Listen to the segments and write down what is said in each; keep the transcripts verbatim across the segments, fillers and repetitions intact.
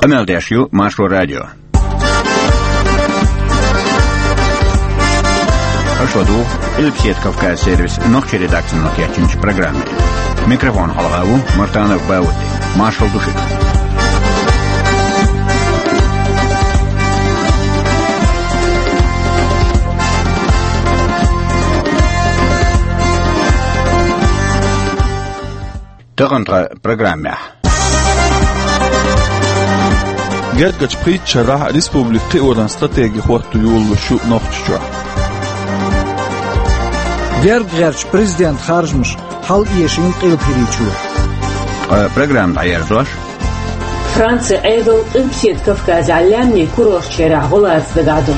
Ömeldésjú Másról Rádió. Aşvadu İlpsiyet Kafkaz servis nokçı redaksiyonuna geçinci programı. Mikrofon halgavu Martanov Bauti. Marshall Duşik. Tığıntra programı. Gergaç Pritçara Respublika Qiuran strategi hortu yolu şu nokçuca. Gergaç prezident harjmış hal yeşin qilpiriçu. Program ayarzoş. Fransa Aydol İlpsiyet Kafkaz allemni kurorçera golazdagadu.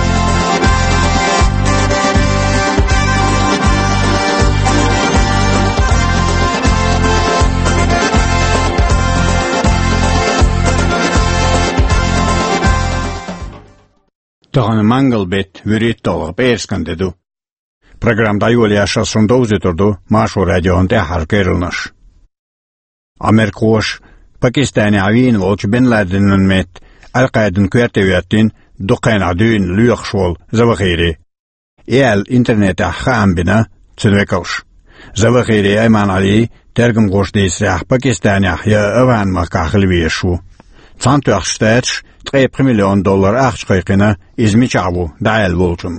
Tağını mangal bet vürit dolup erskan dedu. Programda yol yaşasın dozuturdu Mashur Radyo'nda harkerilmiş. Amerikoş, Pakistani avin volç Bin Laden'ın met, Al-Qaeda'nın kuyarteviyatin duqayn adüyn lüyakşol zavakiri. El internete xam bina tünvekavş. Zavakiri Ayman Ali tergim qoş deysrah Pakistani ya avan makahilvi şu. Çantı axştaç qeyb milyon dollar axç qayqina izmiçavu dael volçum.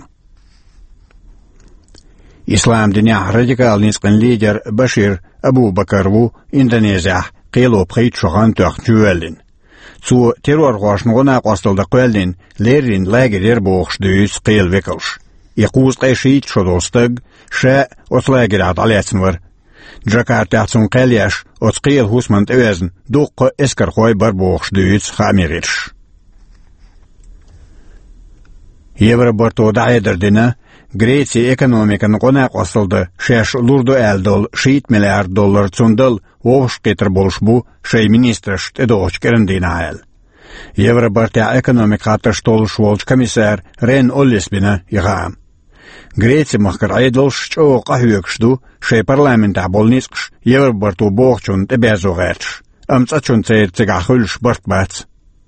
İslam dünya radikal nisqin lider Bashir Abu Bakarvu Indoneziya qiylo qeyt şoğan töqtüvelin. Su terror qoşnuğuna qostılda qöldin lerin lagerer boğuş düyüz qiyl vekavş. Iquz qayşit şodostag şa oslagerat aletsın var. Jakarta qelyaş ot qiyl husmant övezin duqqı eskar qoy bar boğuş düyüz xamiririş. Евроборту дайдердина Греция экономиканы қонақ осылды. Шеш лурду әлдол шиит миллиард доллар цундал оғыш кетір болш бұ шей министрш эдоғыч керіндейна әл. Евробортя экономик қатыш толыш волч комиссар Рен Оллесбина иғам. Греция маққыр айдолш чоқ ахуекшду шей парламента болнисқш Евроборту боғчун тебезоғарч. Амцачун цейр цигахылш бортбац.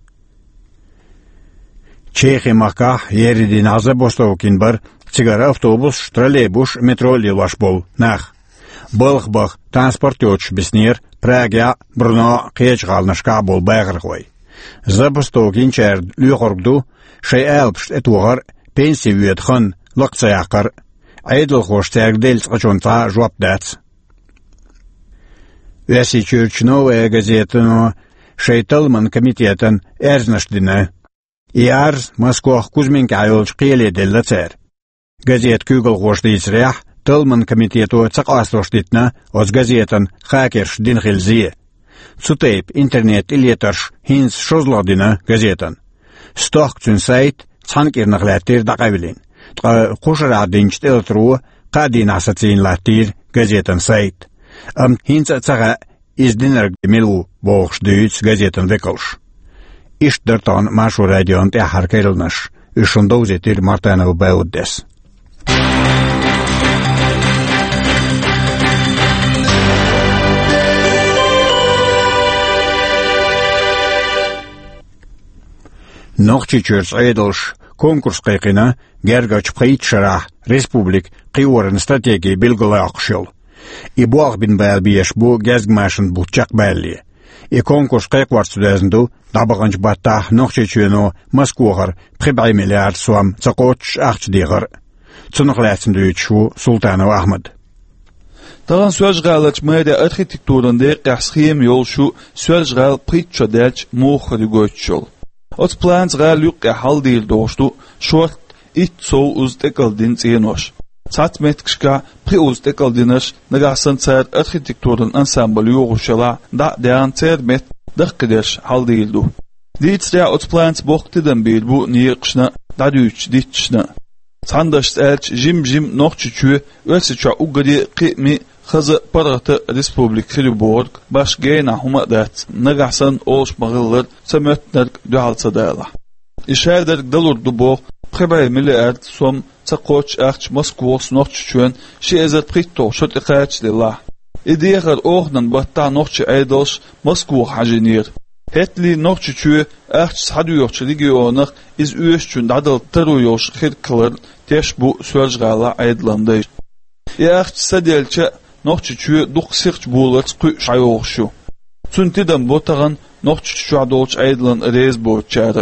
Чехия маққа еридин аза бостаукин бар цигара автобус, троллейбус, метро лилаш бол. Нах. Былық-бақ транспортёч беснер Прагя, Бруно, қеч ғалнашқа бол байғыр қой. За бостаукин чәр лүйқоргду шай әлпшт этуғар пенсия үйетхын лықцаяқыр. Айдыл қош тәргдел сқачонца жуап дәц. Вәси Чүрчновая газетіну шай тылмын комитетін әрзініштіні. Иарз Москва Кузьминка айолч қиеле делді цәр. Газет күгіл қошты исрях, тылмын комитету цақастроштитна, оз газетін хакерш динхилзие. Цутейп интернет илетарш хинс шозладина газетін. Стоқ цүн сайт цанкернықләттер дақавилин. Қошыра динчт элтру қадин асацин латтир газетін сайт. Ам хинс цаға издинер милу боғш дүйц газетін векалш. İşdırtan Mashur Radyo'nda harkerilmiş. Üşünde uzetir Martanov Baudes. Nokçı çörs aydılış konkurs qayqina Gergaç Pritçara Respublik Qiuran strategi bilgili aqşıl. İbuaq bin bəlbiyeş bu gezgmaşın butçaq bəlli. И конкурс qayqvar südəzindu dabağınç batta noqçeçüno Moskvagar qib'i milyard suam çaqoç aqç diğir. Çınıqlatsındı üçü Sultanov Ahmed. Tağan söjğalaç media arxitekturunda qasxim yol şu söjğal Pritçadaç moxri goçol. Ot plans galuk hal değil doğuştu short it so uztekaldin tsenoş. Satmetkşka priuztekaldinish nagasan tsar arxitekturun ansambl yoğuşala da dean termet daqqidesh hal değildu. Ditsya ot plans boqtidan bil bu niqşna dadüç ditçna. Sandaş elç jim jim noqçuçu ölsüça ugadi qimi xazı paratı Respublik Friburg başgena humadat nagasan oş mağıllar sametner duhalsa dala. İşerder dalurdu bo qib'i milyard som Çaqoç aqç Moskvos noqçuçun şezat pritto şot iqaç lillah. İdiğer oğnan batta noqçu aydos Moskva hajinir. هتلي نوخش شو أخش حدو يوخش ريجيونخ إز أوشتون دادل ترو يوش خير كلر تشبو سوالج غالا عيدلاندي يا أخش سديلش نوخش شو دوخ سيرش بولرس قوش عيوخشو سنتدن بوتغن نوخش شو عدولش عيدلان ريز بوتشاره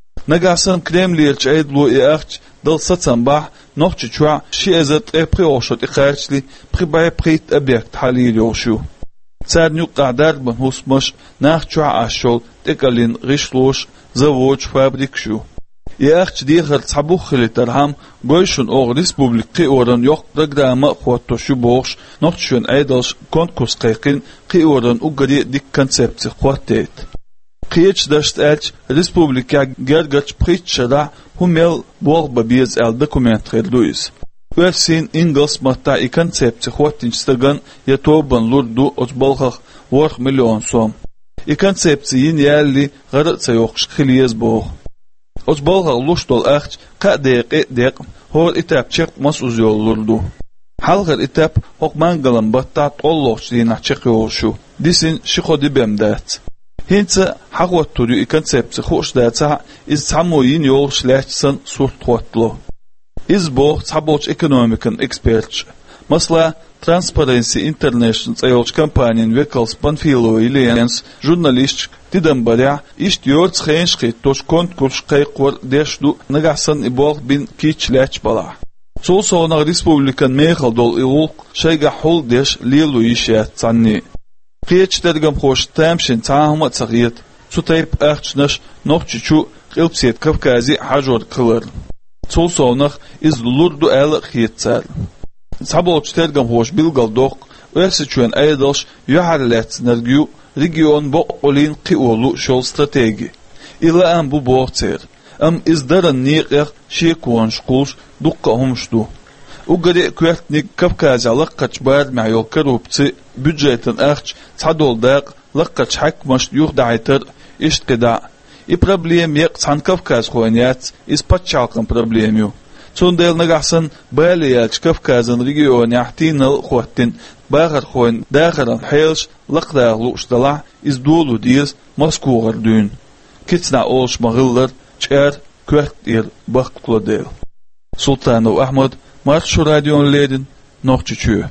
نجاسن كريمليرش عيدلو يا أخش دل ستسن باح نوخش شو شي أزت إبري أوشت إخارشلي بريباي بريت أبيكت حالي يوشو ساد نيو قعدار بن هوسمش ناخشوا عاشول تقلين غشلوش زوج فابريك شو يا أخش ديخل صبوخ لترهم قويشون أو ريسبوبليكي أوران يوق رقدامة خواتو شو بوغش نوخشون أيدلش كونكوس قيقين قي أوران أقري ديك كونسبتي خواتيت قيتش داشت ألش ريسبوبليكا جرغتش بريتش را هميل بوغ ببيز أل دوكومنت غير لويس وفسين إنجلس متا إي كونسبتي خواتين ستغن يتوبن لوردو أجبالخ ورخ مليون سوم إي كونسبتيين يالي غرق سيوخش خليز بوغ أجبالخ لوشتول أخش قا ديق ديق هو الإتاب شيق مسوز يولوردو حلق الإتاب هوق مانغلن بطا طولوش دينا شيق يولشو ديسين شيخو دي بمدات هينسا حقوات توريو إي كونسبتي خوش داتا إز تعموين يولش لاتسن سورت خواتلو إز بوغ تعبوش إيكونوميكن إكسبيرتش مثلا Transparency International أيوش كامبانين ويكالس بانفيلو إليانس جورناليست تدم بريع إشت يورتس خينش خيت توش كونت كورش قيقور ديشدو نجحسن إبوغ بين كيتش لاتش بلاع سول صونا ريسبوبليكان ميخل دول إغوق شايقا حول ديش ليلو يشيات تعني قيتش ترغم خوش تامشين تاهما تغييت سو تايب أخشنش نوخشو قلبسيت كفكازي حجور كلر سول صوناخ إز لوردو آل خيتسال صحبوش ترغم خوش بلغل دوق ويسيشوين أيدلش يحرلات نرغيو ريجيون بقولين قيولو شول استراتيجي إلا أن بو بوغتير أم إزدارن نيقيق شيكوان شقوش دوقا همشدو وقريق كويتنيك كفكازي لقاش بار معيو كروبتي بجيتن أخش تعدول داق لقاش حكمش يوغ دعيتر إشت قدع إي проблем يق تحن كفكاز خوانيات إز باتشاقن проблемيو تون ديل نجحسن باليالش كفكازن ريجيون يحتين الخواتين باغر خوين داخرن حيلش لقدا لوش دلع إز دولو ديز مسكوغر دون كتنا أولش مغلر چار كوهت إير بخت ديل سلطان أحمد مارشو راديون ليدن نوخش چوه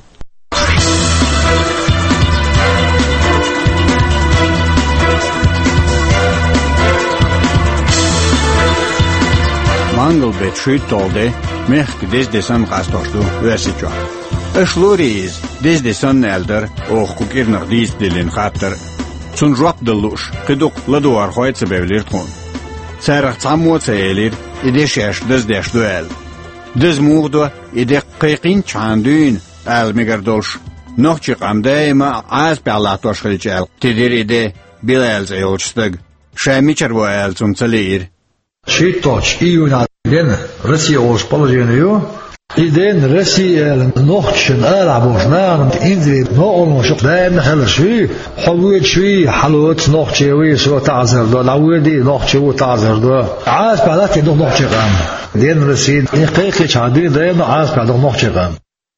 Mangel bet šeit tolde, mehk desdesan qastoshdu versitjo. Ešluriz desdesan elder, och kukirnar disdelin khatter. Sun jwap de lush, qiduk laduar khoyt sebevlir tkhon. Sarach tsamot seelir, ide shesh desdesh duel. Des murdo ide qiqin chandun al megardolsh. Nochchi qamdaima az parlatosh khilchal. Tidir ide bilals ayolchstag. Shamichar voel zum tsalir. Шиточ июня ден Россия уж положение и ден Россия нохчен арабошнан индри но он شق دائما خلشي حويت شوي حلوت نخشي وي سو تعذر دو لودي نخشي وتعذر دو عاز بعدك دو نخشي قام دين رسيد دقيقه عادي دائما عاز بعد نخشي قام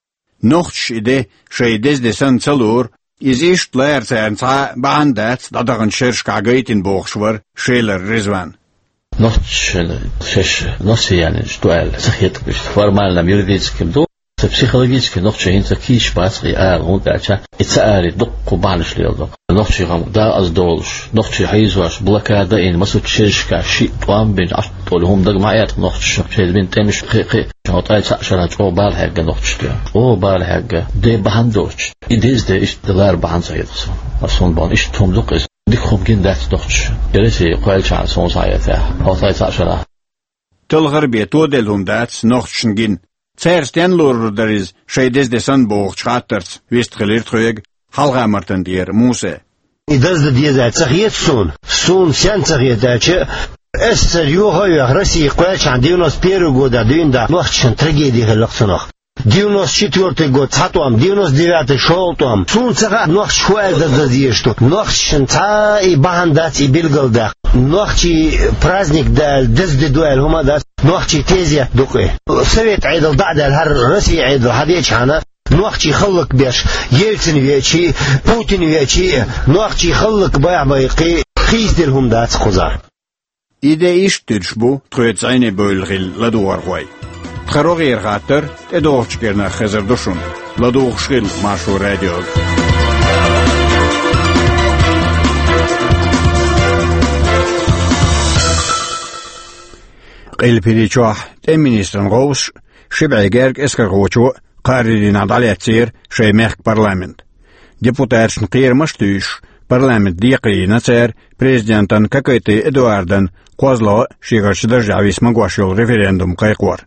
نخش ide شيدز دسن تلور إزيش تلير سانتا باندات دادغن شرش كاغيت in بوخشور شيلر رزوان نوتش شش نوتش يعني شتوال سخيت بش فورمالنا يريديسكم دو психологически нохче инца киш басри а гудача ицаали дукку балш лиодо нохче гам да аз долш нохче хайзваш блокада ин масу чешка ши туам бин астол хум даг маят нохче шед бин темиш хи хотай цашара чо бал хагга нохче о бал хагга де бахандоч идиз де иш дилар бахан сайдс асон бан иш томдук is dik khum gin dat nохче ересе qoyalcha son sayata хотай цашара Tolgar beto del hundats nochtschen gin Zersten lor der is scheides de san boog schatters wist geleerd trug halgamerten dier muse Idas de die dat zagit son son sen zagit dat es yo hoy Россия qoyach девяносто первый года динда nochtschen tragedie gelachsnach девяносто четвёртый год цатуам девяносто девятый шолтуам сун цага нох шуайда дадие что нохшин та и бандат и билгалда нохчи праздник да дезде дуэль хума да нохчи тезия дукы совет айдал ба'да الهر Россия айдал хадич хана نوخشي خلق بيش يلتن ويشي بوتين ويشي نوخشي خلق باع بايقي خيز دلهم دات خزار إذا إيش ترشبو تخيط عيني بولغيل لدوار غوي تخروغير غاتر تدوغش كيرنا خزر دوشون لدوغش غيل ماشو راديو قيل بيريشوح تأمينيسترن غوش شبعي جارك اسكر غوشو قاررين عدالة تسير شي ميخك برلامنت ديبوتارشن قير مشتوش برلامنت ديقري نتسير بريزيدنتن كاكويتي ادواردن قوزلو شيغرش درجاويس مغواشيول ريفرندوم قيقور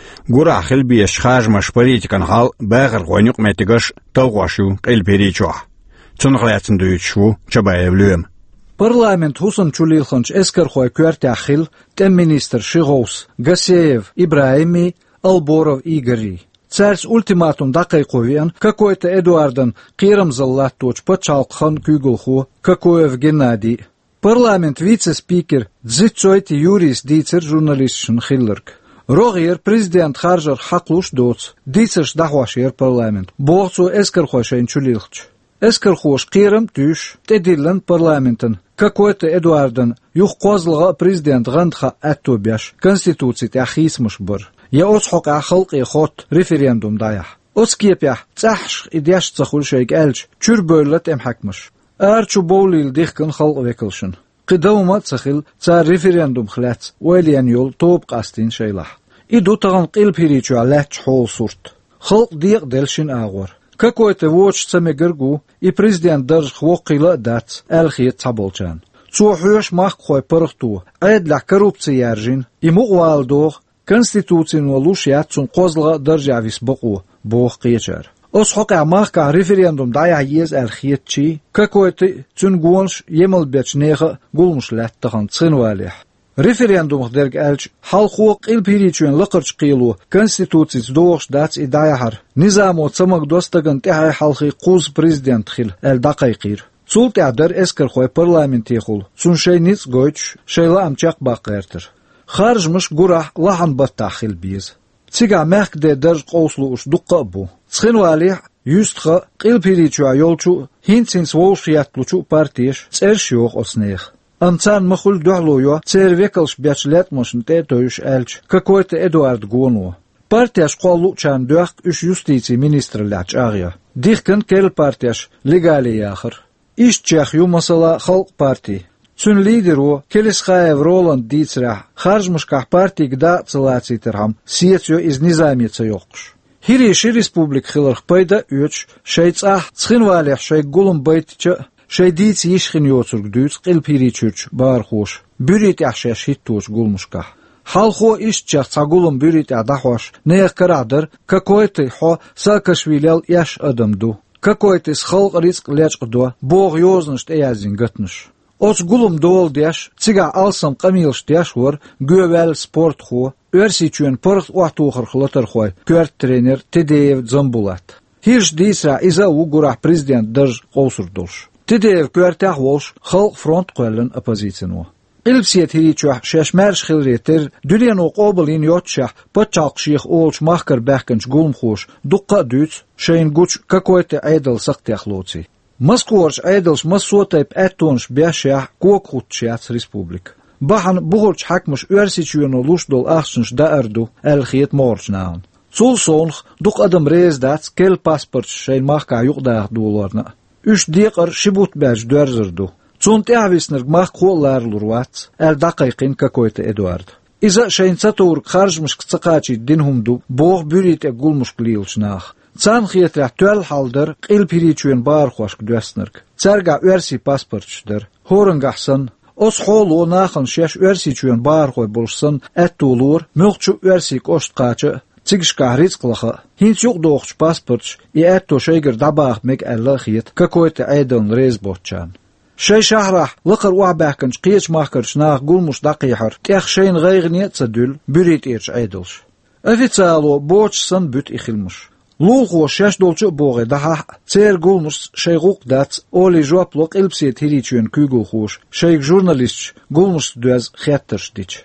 غوراخل بيش خاجمش بوليتيكان حال باغر غونيق ميتيغش تلغواشو قيل بيريشوح تنغلاتن دويتشو چبايبلوم Парламент хусан чулилханч эскерхой квертяхил тем министр Шигоус, Гасеев, Ибраими, Алборов Игорь. Царс ультиматум дакайковиан какой-то Эдуарден Кирам Заллаточ почалкхан Кюгулху, Какоев Геннадий. Парламент вице-спикер Дзицойти Юрис Дицер журналистшн Хиллерк. Рогер президент Харжар Хаклуш Доц, Дицерш дахвашер парламент. Бохцу эскерхой шейн чулилхч. Эскерхош Кирам Тюш, Тедиллен парламентен. Какой-то Эдуарден юх козлга президент гандха аттобяш конституции тахисмш бар. Я осхок ахалк и хот референдум даях. Оскепях цахш идяш цахул шейк элч чурбөйлет эм хакмш. Арчу боулил дихкан халк векелшн. Қидаума цахил ца референдум хлац уэлиан йол топ қастин шейлах. Иду таган қил пиричу алач хол сурт. Халк диq делшин агвар. Какой-то воч цамегергу и президент даже хвокила дац элхиет цаболчан. Цухуш мах хой пархту, айд ля коррупции яржин, и мугвалдох конституцию лушят цун козла державис боку, бог кечер. Ос хока махка референдум дая ез элхиет чи, какой-то цун гонш емел бечнеха гулмш латтахан цинвалих. Референдум дерг элч халхук ил пиричуен лакырч қилу конституциц доғш дац и даяхар. Низаму цамак достаган тяхай халхи қуз президент хил әл дақайқир. Цул тядыр эскер хой парламент ехул. Цун шей ниц гойч шейла амчақ бақыртыр. Харжмыш гурах лахан баттахил биз. Цига мәхк де дәрж қоуслу уш дуққа бу. Цхинвалих юстха қил пиричуа йолчу хинцинс волшиятлучу партиш церш йоқ оснех. Амцан махул духлуё цервекалш бячлет мошн тетоюш элч какой-то Эдуард Гону. Партияш қолу чан дуах үш юстиции министр ляч агия. Дихкан кел партияш легали яхыр. Иш чах ю масала халк партии. Цун лидеру Келисхаев Роланд Дицрах харжмышках партии гда целацитерхам сиетсё из низамица йоқш. Хириши республик хиларх пайда үч шейцах цхинвалих шей гулым байтча شيديت يشخن يوترك دوت قل بيريتشوش بارخوش بيريت احشاش هيتوش قولمشكا حالخو إشتشاق تاقولم بيريت احداخوش نيخ كرادر كاكويتي حو ساكشويلال ياش ادمدو كاكويتي سخلق ريسك ليچ دو بوغ يوزنشت ايازين گتنش اوش قولم دول دياش تيغا алсам قميلش دياش ور گووال سپورت خو ورسيچون پرخت وحتوخر خلطر خوي كورت ترينر تديев زنبولات هيرش ديسرا إزا وقرح президент درج قوسردوش Тидеев квертях волш халк фронт қөлін оппозицияну. Илпсиет хиричуах шешмерш хилретер дюлену қобылин йотшах пачалқших олч махкар бәхкінч гулмхош дуққа дүйц шейн гуч какой-то айдал сақтяхлоци. Москворч айдалш массотайп әттонш бәшях кок хутчияц республик. Бахан бұғырч хакмыш өрсичуену лушдол ахшынш даәрду әлхиет морчнаан. Цул сонх дуқ адам рездац кел паспорт шейн махка юқдаах дуларна. Үш диқар шибут бәж дөрзірду. Цун тәвиснер мах қолар лурвац, әл дақайқин какой-то Эдуард. Иза шайнца тур қаржмыш қцақачи динхумду, боғ бүрите гулмыш клилшнах. Цан хиетрах төл халдыр, қил пиричуен бархуашк дөснерк. Цәрга өрси паспортшдыр. Хорынгахсын, ос холу нахын шеш өрсичуен бархуай болшсын, әттулур, мөқчу өрсик оштқачы, Цигшка рицклаха, хинц юк доғч паспортш, и этто шейгер дабах мег аллахиет, какой-то айдан резботчан. Шей шахрах, лықыр уабахканч қиеч махкарч нах гулмуш дақихар, тех шейн ғайғне цадюл, бүрит ерч айдалш. Официалу бочсан бүт ихилмуш. Лулху шеш долчу боғе даха, цер гулмуш шейгук дац, оли жуаплок илпсиет хиричуен кюгулхуш, шейг журналистч, гулмуш дуаз хеттерш дич.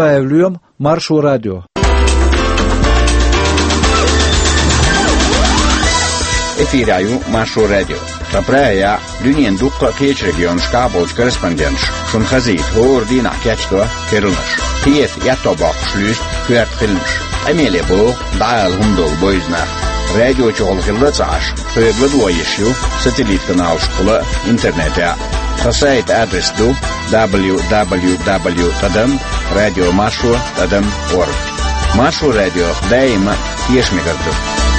Чабаевлюем, Маршу радио. Efiraju Mašu Radio. Tapraja dünyen dukka keç region şkabolç korrespondent. Şun xazit hordina keçto kerulmuş. Tiyet yatobaq şlüst küert xilmuş. Amele bu dağıl humdol boyzna. Radio çoğulgılda çaş. Höglud voyişu satelit kanal şkula internete. Сайт адрес ду дабл ю дабл ю дабл ю точка радио машу точка орг. Машу радио даима ешмегарду.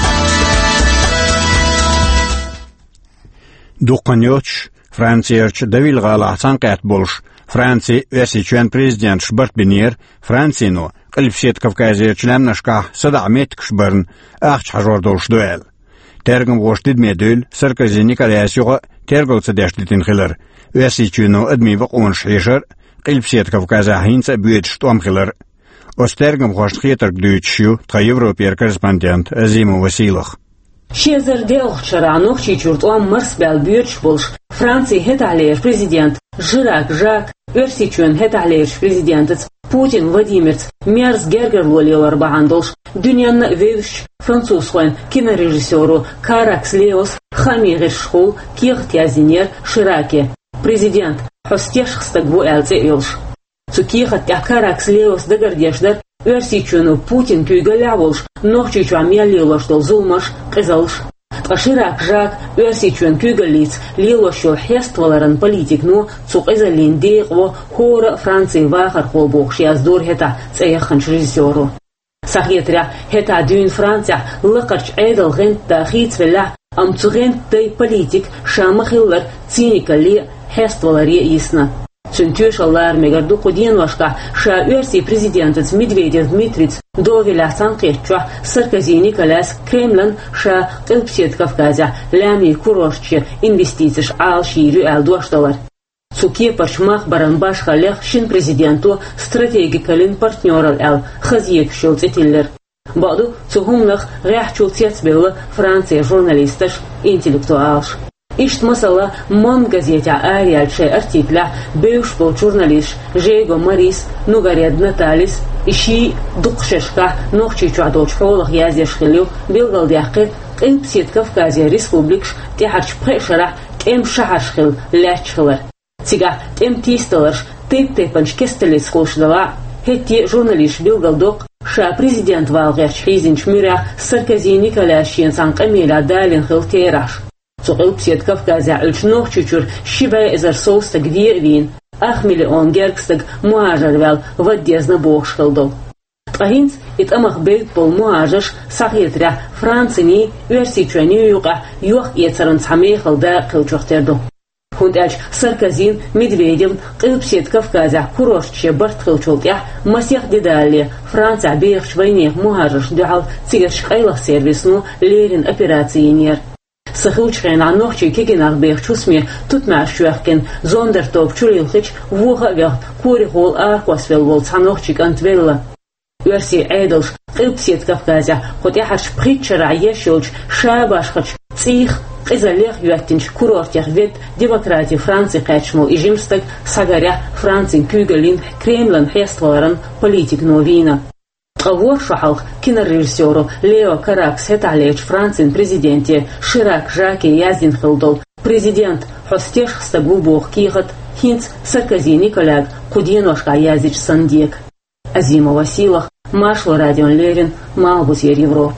Дуканёч Франциярч Давил Гала Санкат Болш Франции весичен президент Шбарт Бинер Францину Кылпсет Кавказиячлен нашка Садамет Кшбарн Ахч Хажордош дуэл. Тергам гоштид медül Саркози Николаевсюга тергалцы дэштитин хилер. Весичуну адмивак он шишер Кылпсет Кавказа хинца бюет штом хилер. Остергам гошт хитер гдючу та Европер корреспондент Азиму Василах. Шезер делхчара нохчи чуртуам марсбел бюетш болш Франции хеталер президент Жирак Жак Версичун хеталер президентец Путин Владимирц Мерз Гергер Лолилар Бахандолш Дюнян Вевш французскоен кинорежиссеру Каракс Леос Хамиришхул Киртязинер Шираке президент Хостешхстагву Элце Илш Цукихат Каракс Леос Дагардешдер Версичуну Путин кюйгаляволш нохчи чуамиалилоштол зулмаш кызалш Ширак Жак Версичун кюйгалиц лилошо хестваларан политикну цукызалин деqво хора Франции вахар холбох шияздор хета цеяханш режиссеру Сахетря хета дюн Франция лыкарч эдал гент дахиц вела амцугент дай политик шамахиллар циникали хествалари исна Цунтюшалар мегарду кудин вашка ша версии президентец Медведев Дмитриц довеля санкетча Саркози Николас Кремлен ша Кылпсет Кавказя лями курошче инвестициш ал ширю ал дуашталар. Цуке парчмах баранбаш халех шин президенту стратегикалин партнерал ал хазиек шулцетиллер. Баду цухумлах ряхчул цецбелла Франция журналисташ интеллектуалш. Ишт масала мон газете ариальше артикля бывш был журналист Жего Марис Нугаред Наталис ищи дукшешка нохчи чуадоч холах язешхилю билгалдяхы Кылпсет Кавказия республикш тяхарч прешара кем шахашхил лячхилар. Цига кем тисталарш теп-тепанч кестелец холшдала хетти журналист билгалдок ша президент валгерч хизинч мюря Саркози Николаевичен санкамеля далин хил тераш. Цукылпсет Кавказя ыльчнох чучур шибая эзарсоуста гвир вин, ах миллион геркстаг муажарвел ваддезна бохшхылдол. Тахинц ит амах бейт пол муажаш сахетря Францини версичуани юqa юх ецаран цамейхылда кылчохтерду. Хундальч Саркозин Медведев Кылпсет Кавказя курошче бартхылчултя масех дедали Франция бейхч войне муажаш дюал цигерч кайлах сервисну лерин операциинер. Сахучхен анохчи кегенах бехчусме тут машуахкен зондертоп чурилхич вуха вехт кури хол арквасвел вол цанохчик антвелла. Верси эйдалш Кылпсет Кавказя хотя харч притчера ешилч шабашхач цих Изолех юаттинч курортях вет демократии Франции качмол и жимстаг сагаря Францин кюгалин Кремлен хестваларан политик новина. Алвор шахалх кинорежиссеру Лео Каракс хеталеч Францин президенте Ширак Жаки Яздин хилдол президент хостеш стагу бог кихат хинц Саркози Николяг кудиношка яздич сандек. Азима Василах Машло Радион Левин Малбусер Европ.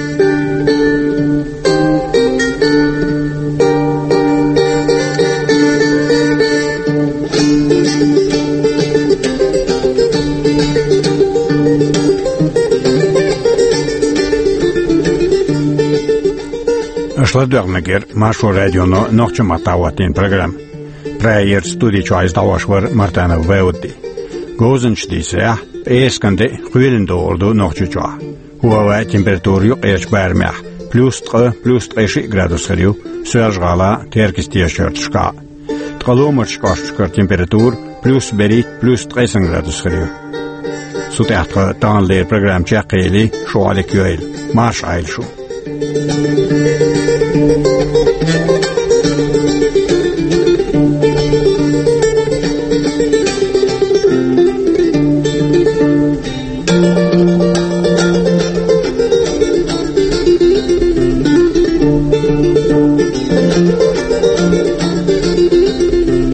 Ашладернагер Машу радионо нохчу матаватин программ. Праер студии чуайз давашвар Мартана Веудди. Гозенч дисея эсканде хуйлендо орду нохчу чуа. Хуава температурю эч бармях. Плюс три, плюс три градус хрю. Сержгала теркистия шертшка. Траломачкашкар температур плюс берит плюс три градус хрю. Сутятра тан лер программ чакели шуалек юэл. Маш айлшу. Thank you.